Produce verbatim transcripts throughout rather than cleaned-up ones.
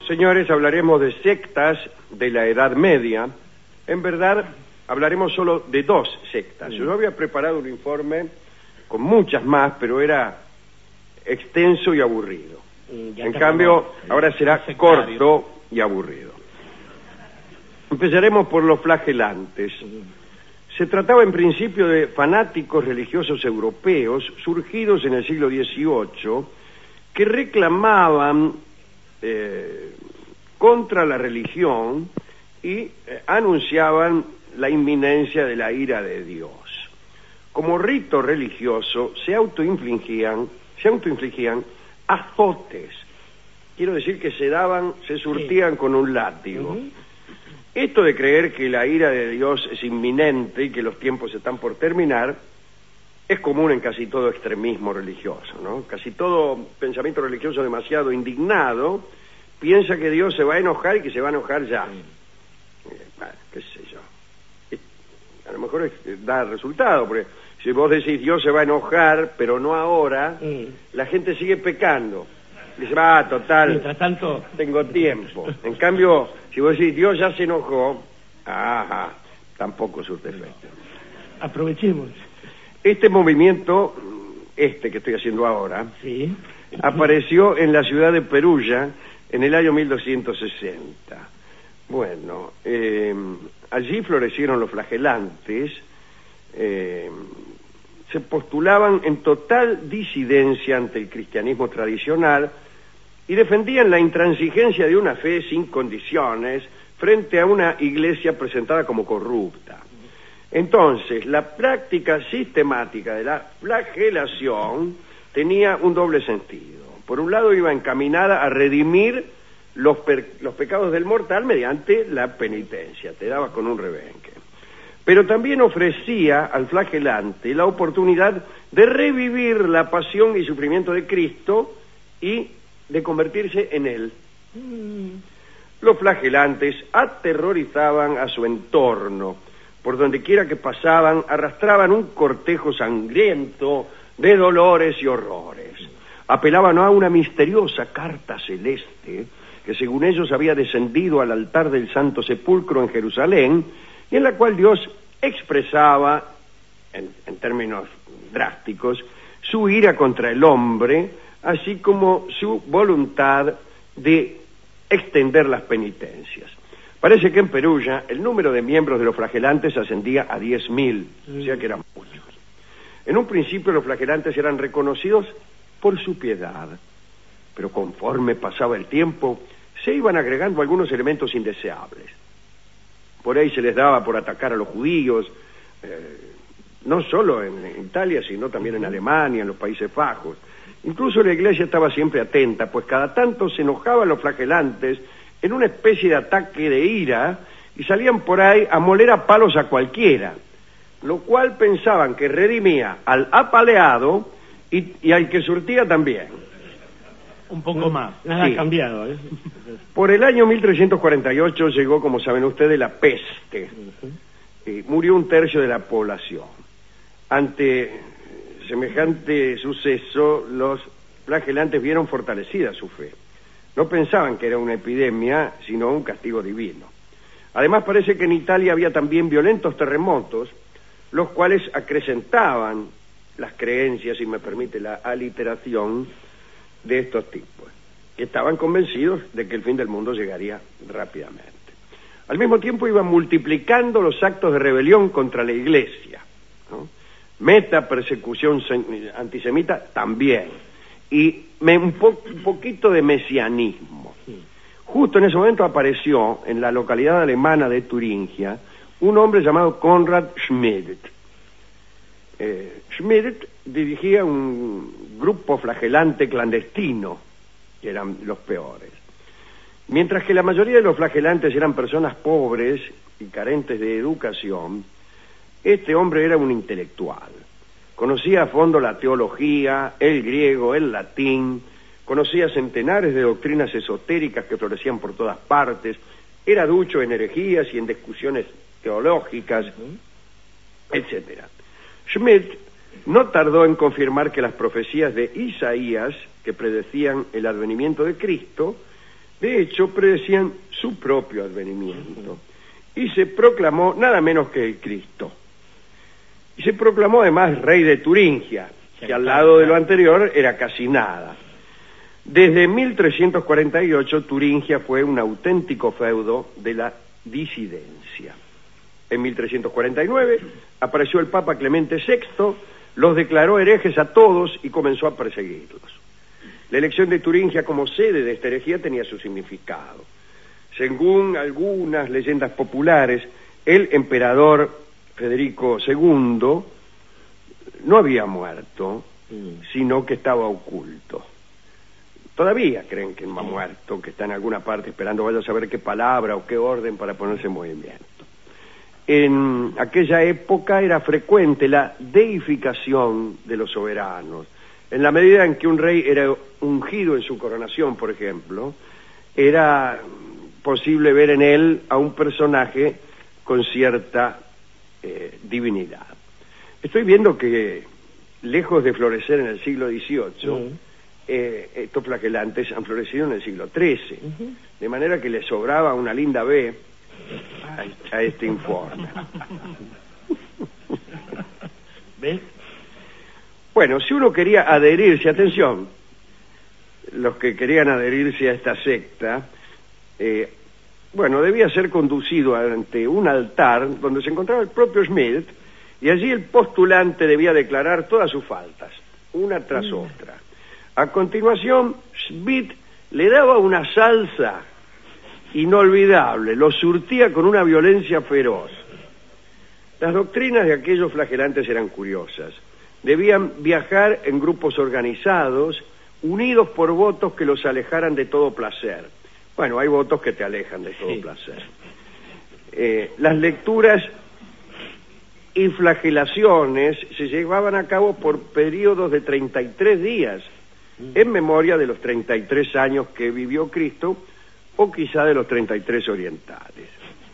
Señores, hablaremos de sectas de la Edad Media. En verdad, hablaremos solo de dos sectas. Yo había preparado un informe con muchas más, pero era extenso y aburrido. Mm, en cambio, ahora será corto y aburrido. Empezaremos por los flagelantes. Se trataba en principio de fanáticos religiosos europeos surgidos en el siglo dieciocho que reclamaban eh, contra la religión y eh, anunciaban la inminencia de la ira de Dios. Como rito religioso se autoinfligían, se autoinfligían azotes. Quiero decir que se daban, se surtían sí. con un látigo. Uh-huh. Esto de creer que la ira de Dios es inminente y que los tiempos están por terminar es común en casi todo extremismo religioso, ¿no? Casi todo pensamiento religioso demasiado indignado piensa que Dios se va a enojar y que se va a enojar ya. Sí. Eh, bueno, qué sé yo. Eh, a lo mejor es, da resultado, porque si vos decís Dios se va a enojar, pero no ahora, sí. la gente sigue pecando. Dice, va, total, mientras tanto tengo tiempo. En cambio, si vos decís Dios ya se enojó, ajá, tampoco surte efecto. Aprovechemos. Este movimiento, este que estoy haciendo ahora, sí. apareció en la ciudad de Perugia en el año mil doscientos sesenta. Bueno, eh, allí florecieron los flagelantes, eh, se postulaban en total disidencia ante el cristianismo tradicional y defendían la intransigencia de una fe sin condiciones frente a una iglesia presentada como corrupta. Entonces, la práctica sistemática de la flagelación tenía un doble sentido. Por un lado, iba encaminada a redimir los, per- los pecados del mortal mediante la penitencia, te daba con un rebenque. Pero también ofrecía al flagelante la oportunidad de revivir la pasión y sufrimiento de Cristo y de convertirse en Él. Mm. Los flagelantes aterrorizaban a su entorno. Por donde quiera que pasaban, arrastraban un cortejo sangriento de dolores y horrores. Apelaban a una misteriosa carta celeste que según ellos había descendido al altar del Santo Sepulcro en Jerusalén y en la cual Dios expresaba, en, en términos drásticos, su ira contra el hombre, así como su voluntad de extender las penitencias. Parece que en Perugia el número de miembros de los flagelantes ascendía a diez mil, o sea que eran muchos. En un principio los flagelantes eran reconocidos por su piedad, pero conforme pasaba el tiempo se iban agregando algunos elementos indeseables. Por ahí se les daba por atacar a los judíos, eh, no solo en Italia, sino también en Alemania, en los Países Bajos. Incluso la iglesia estaba siempre atenta, pues cada tanto se enojaban los flagelantes en una especie de ataque de ira y salían por ahí a moler a palos a cualquiera, lo cual pensaban que redimía al apaleado y, y al que surtía también. Un poco más, nada sí. ha cambiado, ¿eh? Por el año mil trescientos cuarenta y ocho llegó, como saben ustedes, la peste. Uh-huh. Y murió un tercio de la población. Ante semejante suceso, los flagelantes vieron fortalecida su fe. No pensaban que era una epidemia, sino un castigo divino. Además, parece que en Italia había también violentos terremotos, los cuales acrecentaban las creencias, si me permite la aliteración, de estos tipos, que estaban convencidos de que el fin del mundo llegaría rápidamente. Al mismo tiempo iban multiplicando los actos de rebelión contra la iglesia, ¿no? Meta persecución antisemita también, y me, un, po, un poquito de mesianismo. Justo en ese momento apareció en la localidad alemana de Turingia un hombre llamado Konrad Schmidt. Eh, Schmidt dirigía un grupo flagelante clandestino, que eran los peores. Mientras que la mayoría de los flagelantes eran personas pobres y carentes de educación, este hombre era un intelectual. Conocía a fondo la teología, el griego, el latín, conocía centenares de doctrinas esotéricas que florecían por todas partes, era ducho en herejías y en discusiones teológicas, etcétera. Schmidt no tardó en confirmar que las profecías de Isaías, que predecían el advenimiento de Cristo, De hecho, predecían su propio advenimiento. Y se proclamó nada menos que el Cristo. Y se proclamó además rey de Turingia, que al lado de lo anterior era casi nada. Desde mil trescientos cuarenta y ocho, Turingia fue un auténtico feudo de la disidencia. En mil trescientos cuarenta y nueve apareció el Papa Clemente sexto, los declaró herejes a todos y comenzó a perseguirlos. La elección de Turingia como sede de esta herejía tenía su significado. Según algunas leyendas populares, el emperador Federico segundo no había muerto, sino que estaba oculto. Todavía creen que no ha muerto, que está en alguna parte esperando vaya a saber qué palabra o qué orden para ponerse en movimiento. En aquella época era frecuente la deificación de los soberanos. En la medida en que un rey era ungido en su coronación, por ejemplo, era posible ver en él a un personaje con cierta eh, divinidad. Estoy viendo que, lejos de florecer en el siglo dieciocho, uh-huh. eh, estos flagelantes han florecido en el siglo trece, uh-huh. de manera que le sobraba una linda B a, a este informe. ¿Ves? Bueno, si uno quería adherirse, atención, los que querían adherirse a esta secta, eh, bueno, debía ser conducido ante un altar donde se encontraba el propio Schmidt, y allí el postulante debía declarar todas sus faltas, una tras mm. otra. A continuación, Schmidt le daba una salsa inolvidable, lo surtía con una violencia feroz. Las doctrinas de aquellos flagelantes eran curiosas. Debían viajar en grupos organizados, unidos por votos que los alejaran de todo placer. Bueno, hay votos que te alejan de todo sí. placer. Eh, las lecturas y flagelaciones se llevaban a cabo por periodos de treinta y tres días, en memoria de los treinta y tres años que vivió Cristo, o quizá de los treinta y tres orientales.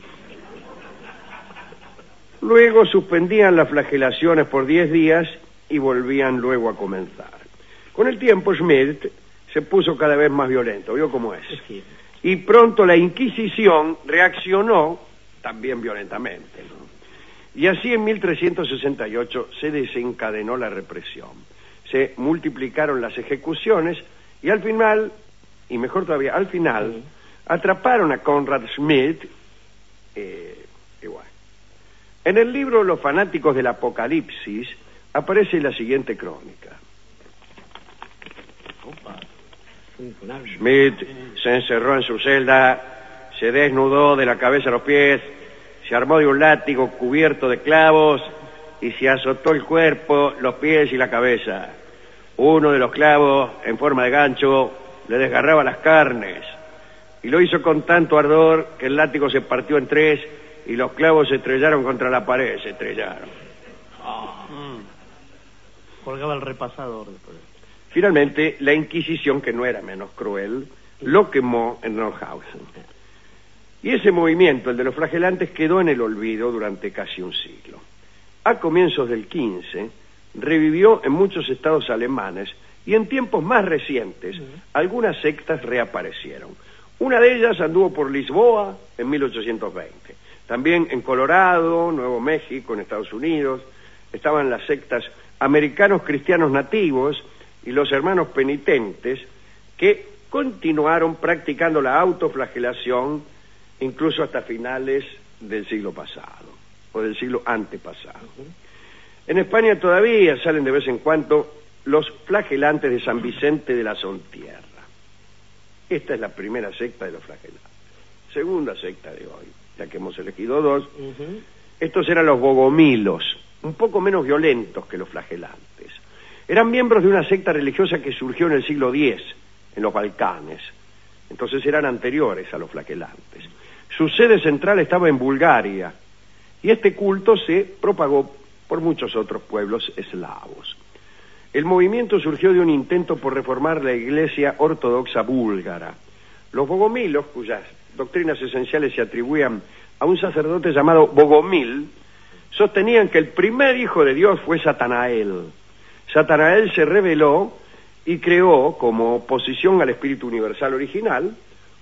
Luego suspendían las flagelaciones por diez días y volvían luego a comenzar. Con el tiempo Schmidt se puso cada vez más violento, ¿vio cómo es? Sí. Y pronto la Inquisición reaccionó también violentamente, ¿no? Y así en mil trescientos sesenta y ocho se desencadenó la represión. Se multiplicaron las ejecuciones y al final, y mejor todavía, al final, sí. atraparon a Conrad Schmidt, eh, igual. En el libro Los fanáticos del Apocalipsis aparece la siguiente crónica. Schmidt se encerró en su celda, se desnudó de la cabeza a los pies, se armó de un látigo cubierto de clavos y se azotó el cuerpo, los pies y la cabeza. Uno de los clavos, en forma de gancho, le desgarraba las carnes y lo hizo con tanto ardor que el látigo se partió en tres y los clavos se estrellaron contra la pared, se estrellaron. Oh. Mm. Colgaba el repasador después. Finalmente, la Inquisición, que no era menos cruel, lo quemó en Nordhausen. Y ese movimiento, el de los flagelantes, quedó en el olvido durante casi un siglo. A comienzos del quince, revivió en muchos estados alemanes y en tiempos más recientes, uh-huh. algunas sectas reaparecieron. Una de ellas anduvo por Lisboa en mil ochocientos veinte. También en Colorado, Nuevo México, en Estados Unidos, estaban las sectas americanos cristianos nativos y los hermanos penitentes que continuaron practicando la autoflagelación incluso hasta finales del siglo pasado o del siglo antepasado. Uh-huh. En España todavía salen de vez en cuando los flagelantes de San Vicente de la Sontierra. Esta es la primera secta de los flagelantes. Segunda secta de hoy, ya que hemos elegido dos. Uh-huh. Estos eran los bogomilos, un poco menos violentos que los flagelantes. Eran miembros de una secta religiosa que surgió en el siglo diez, en los Balcanes. Entonces eran anteriores a los flagelantes. Su sede central estaba en Bulgaria, y este culto se propagó por muchos otros pueblos eslavos. El movimiento surgió de un intento por reformar la Iglesia ortodoxa búlgara. Los bogomilos, cuyas doctrinas esenciales se atribuían a un sacerdote llamado Bogomil, sostenían que el primer hijo de Dios fue Satanael. Satanael se rebeló y creó, como oposición al espíritu universal original,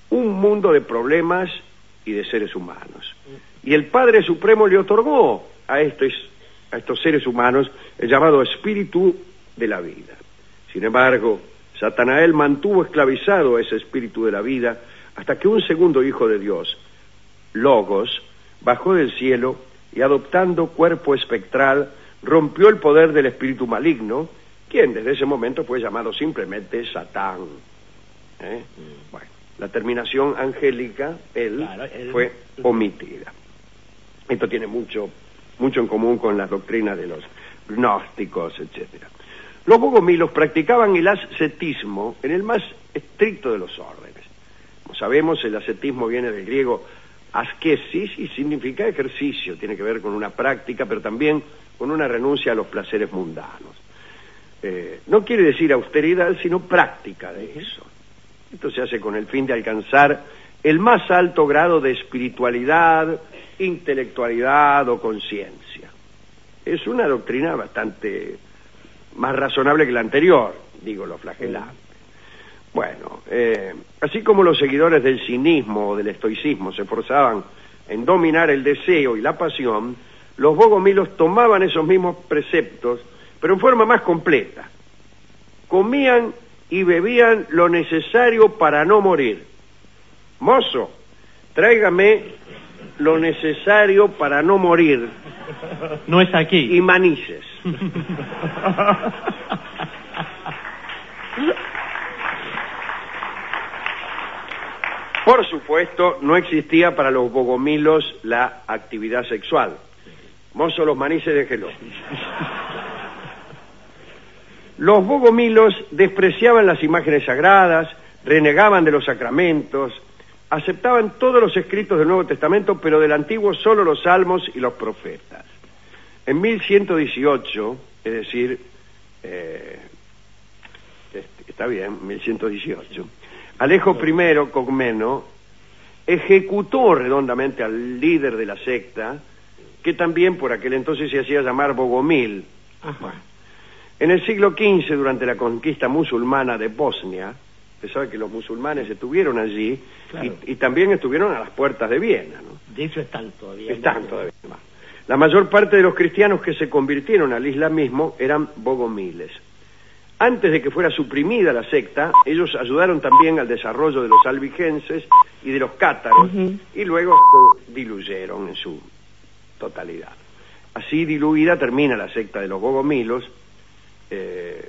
un mundo de problemas y de seres humanos. Y el Padre Supremo le otorgó a estos, a estos seres humanos el llamado espíritu de la vida. Sin embargo, Satanael mantuvo esclavizado a ese espíritu de la vida hasta que un segundo hijo de Dios, Logos, bajó del cielo y adoptando cuerpo espectral, rompió el poder del espíritu maligno, quien desde ese momento fue llamado simplemente Satán. ¿Eh? Mm. Bueno, la terminación angélica, él, claro, él, fue omitida. Esto tiene mucho, mucho en común con las doctrinas de los gnósticos, etcétera. Los bogomilos practicaban el ascetismo en el más estricto de los órdenes. Como sabemos, el ascetismo viene del griego askesis y significa ejercicio, tiene que ver con una práctica, pero también con una renuncia a los placeres mundanos. Eh, no quiere decir austeridad, sino práctica de eso. Esto se hace con el fin de alcanzar el más alto grado de espiritualidad, intelectualidad o conciencia. Es una doctrina bastante más razonable que la anterior, digo, los flagelantes. Bueno, eh, así como los seguidores del cinismo o del estoicismo se esforzaban en dominar el deseo y la pasión, los bogomilos tomaban esos mismos preceptos, pero en forma más completa. Comían y bebían lo necesario para no morir. Mozo, tráigame lo necesario para no morir. No es aquí. Y manices. Por supuesto, no existía para los bogomilos la actividad sexual. Mozo, los manices, déjelo. Los bogomilos despreciaban las imágenes sagradas, renegaban de los sacramentos, aceptaban todos los escritos del Nuevo Testamento, pero del Antiguo solo los salmos y los profetas. En mil ciento dieciocho, es decir, eh, está bien, mil ciento dieciocho, Alejo I, Comneno, ejecutó redondamente al líder de la secta, que también por aquel entonces se hacía llamar Bogomil. Ajá. En el siglo quince, durante la conquista musulmana de Bosnia, se sabe que los musulmanes estuvieron allí, claro, y, y también estuvieron a las puertas de Viena, ¿no? De hecho están todavía. Están todavía. La mayor parte de los cristianos que se convirtieron al islamismo eran bogomiles. Antes de que fuera suprimida la secta, ellos ayudaron también al desarrollo de los albigenses y de los cátaros, uh-huh, y luego se diluyeron en su totalidad. Así diluida termina la secta de los bogomilos. Eh,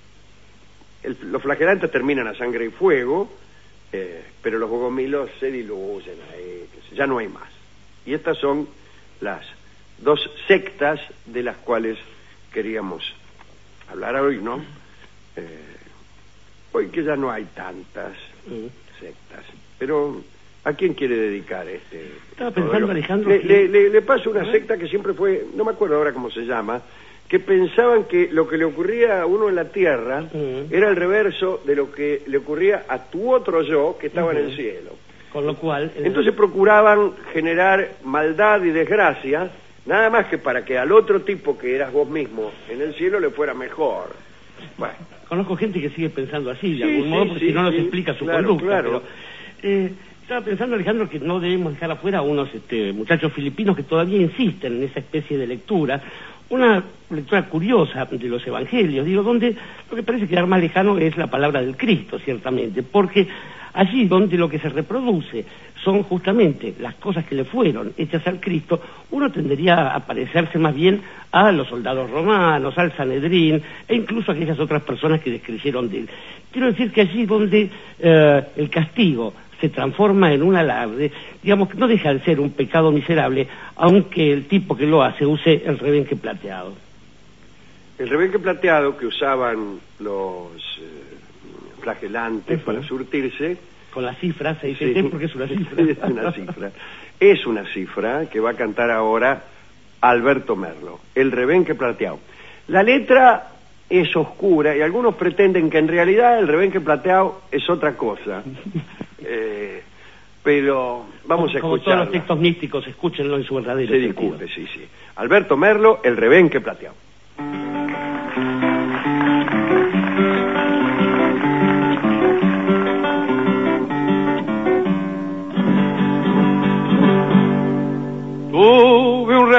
el, los flagelantes terminan a sangre y fuego, eh, pero los bogomilos se diluyen ahí, ya no hay más. Y estas son las dos sectas de las cuales queríamos hablar hoy, ¿no? Eh, hoy que ya no hay tantas uh-huh. sectas, pero ¿a quién quiere dedicar este? Estaba pensando, lo... Alejandro, le, que... le, le, le paso una uh-huh. secta que siempre fue, no me acuerdo ahora cómo se llama, que pensaban que lo que le ocurría a uno en la tierra uh-huh. era el reverso de lo que le ocurría a tu otro yo que estaba uh-huh. en el cielo. Con lo cual... El... Entonces procuraban generar maldad y desgracia, nada más que para que al otro tipo que eras vos mismo en el cielo le fuera mejor. Bueno. Conozco gente que sigue pensando así, de sí, algún sí, modo, porque sí, si no nos sí, explica su claro, conducta. Claro. Pero, eh, estaba pensando, Alejandro, que no debemos dejar afuera a unos este, muchachos filipinos que todavía insisten en esa especie de lectura, una lectura curiosa de los evangelios, digo, donde lo que parece quedar más lejano es la palabra del Cristo, ciertamente, porque allí donde lo que se reproduce son justamente las cosas que le fueron hechas al Cristo, uno tendería a parecerse más bien a los soldados romanos, al Sanedrín, e incluso a aquellas otras personas que descreyeron de él. Quiero decir que allí donde eh, el castigo se transforma en un alarde, digamos que no deja de ser un pecado miserable, aunque el tipo que lo hace use el rebenque plateado. El rebenque plateado que usaban los eh, flagelantes uh-huh. para surtirse, con la cifra, se dice sí, porque es una cifra. Es una cifra. Es una cifra que va a cantar ahora Alberto Merlo, el rebenque plateado. La letra es oscura y algunos pretenden que en realidad el rebenque plateado es otra cosa. Eh, pero vamos como, a escucharla. Como todos los textos místicos, escúchenlo en su verdadero Se sentido. discute, sí, sí. Alberto Merlo, el rebenque plateado.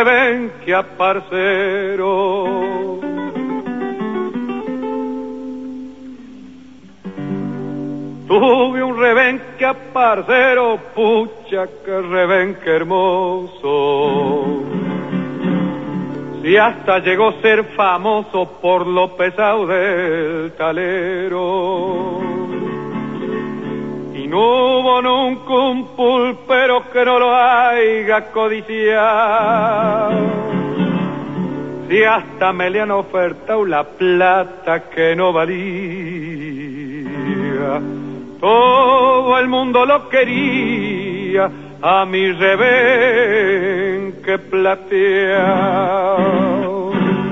rebenque aparcero. Tuve un rebenque aparcero, pucha que rebenque hermoso. Si hasta llegó a ser famoso por lo pesado del talero. Y no hubo nunca un pulpero que no lo haya codiciado. Si hasta me le han ofertado la plata que no valía. Todo el mundo lo quería, a mi rebenque plateado.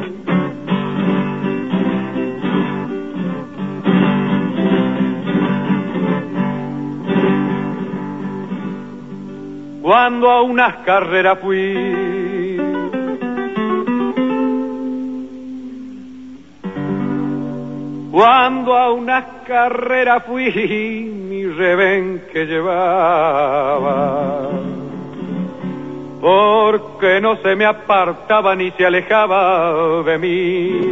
Cuando a unas carreras fui, cuando a unas carreras fui, mi rebenque llevaba, porque no se me apartaba ni se alejaba de mí.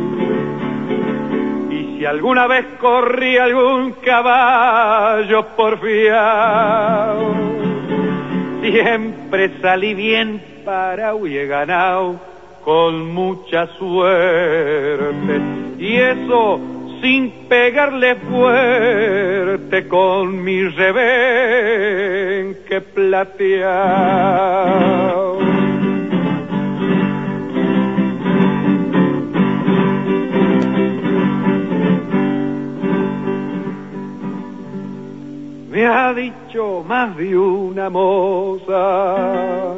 Y si alguna vez corrí algún caballo porfiado, siempre salí bien parado y he ganado con mucha suerte. Y eso sin pegarle fuerte con mi rebenque plateado. Me ha dicho más de una moza,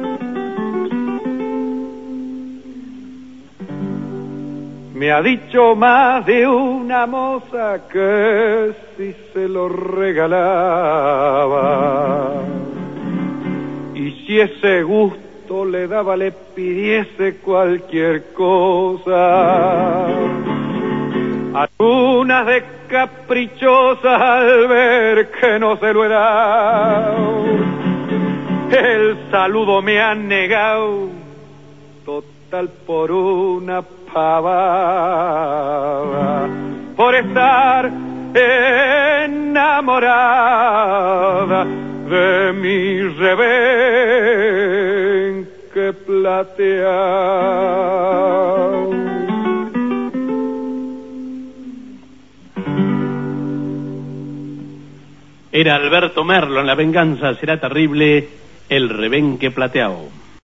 me ha dicho más de una moza que si se lo regalaba, y si ese gusto le daba le pidiese cualquier cosa. Algunas de caprichosas al ver que no se lo he dado, el saludo me han negado, total por una pavada, por estar enamorada de mi rebenque plateado. Era Alberto Merlo en La venganza será terrible, el rebenque plateado.